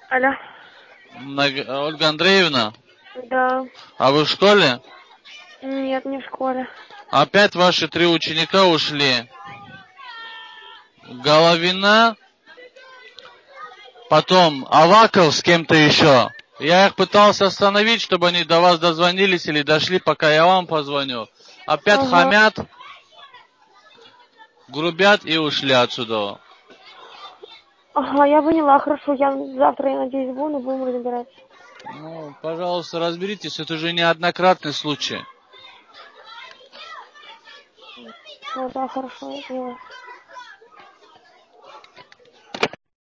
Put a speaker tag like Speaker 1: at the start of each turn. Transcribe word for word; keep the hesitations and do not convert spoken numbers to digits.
Speaker 1: Алло.
Speaker 2: Наг- Ольга Андреевна,
Speaker 1: Да.
Speaker 2: а вы в школе?
Speaker 1: Нет, не в школе.
Speaker 2: Опять ваши три ученика ушли. Головина, потом Аваков с кем-то еще. Я их пытался остановить, чтобы они до вас дозвонились или дошли, пока я вам позвоню. Опять
Speaker 1: Ага.
Speaker 2: хамят, грубят и ушли отсюда.
Speaker 1: Ага, я поняла, хорошо. Я завтра, я надеюсь, буду, будем разбираться.
Speaker 2: Ну, пожалуйста, разберитесь, это же неоднократный случай.
Speaker 1: Ну да, хорошо, я поняла.